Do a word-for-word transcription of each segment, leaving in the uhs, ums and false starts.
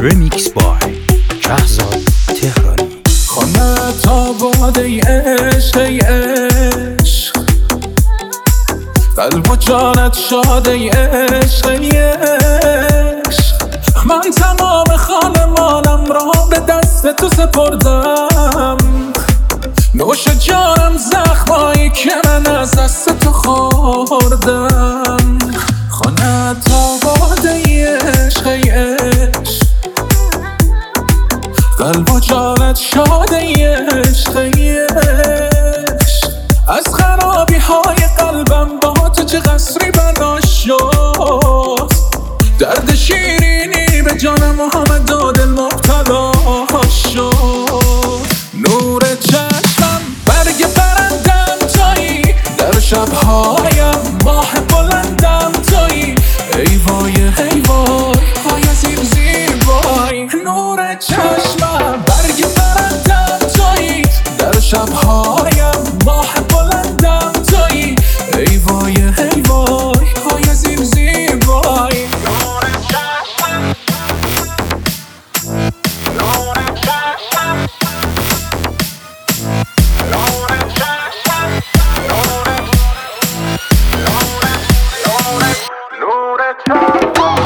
رمیکس بای شهزاد تهرانی. خانت آباد ای عشق ای عشق، قلب و جانت شاد ای عشق ای عشق. من تمام خانمانم را به دست تو سپردم، نوش جانم زخمایی که من از دست تو خوردم. خانت آباد ای عشق ای عشق، قلب و جانت شاد ای عشق ای عشق. از خرابی های قلبم با تو چه قصری بنا شد، درد شیرینی به جان محمد و دل مبتلا شد. نور چشمم برگ برندم تویی، در شبهایم ماه بلندم تویی. ای وای ای وای های زیر زیر وای. نور چشمم برگ برندم تویی، در شبهایم ماه بلندم تویی. ای وای ای وای های زیر زیر وای. نور چشمم، نور چشمم، نور چشمم، نور نور نور چشمم.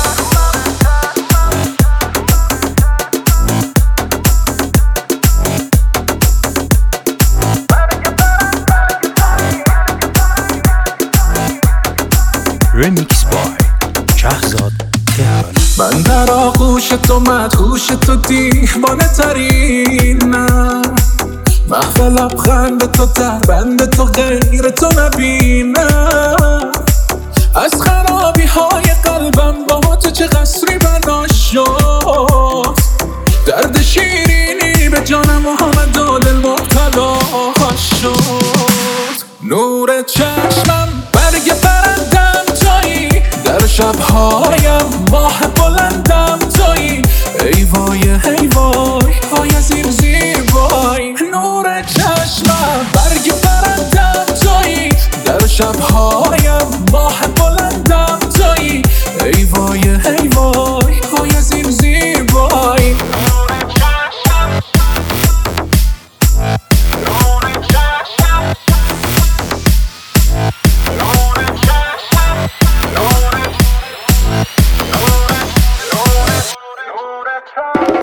رمیکس بای شهزاد تهرانی. من در آغوش تو مدهوش تو دیوانه ترینم، محو لبخند تو در بند تو غیر تو نبینم. از خرابی های قلبم با تو چه قصری بنا شد، درد شیرینی به جان محمد و دل مبتلا شد. نور چشمم برگ برندم تویی، در شبهایم ماه بلندم تویی. ای وای ای وای های زیر زیر وای. نور چشمم برگ برندم تویی، در شبهایم ماه بلندم تویی. ای وای ای وای های زیر زیر وای. Try.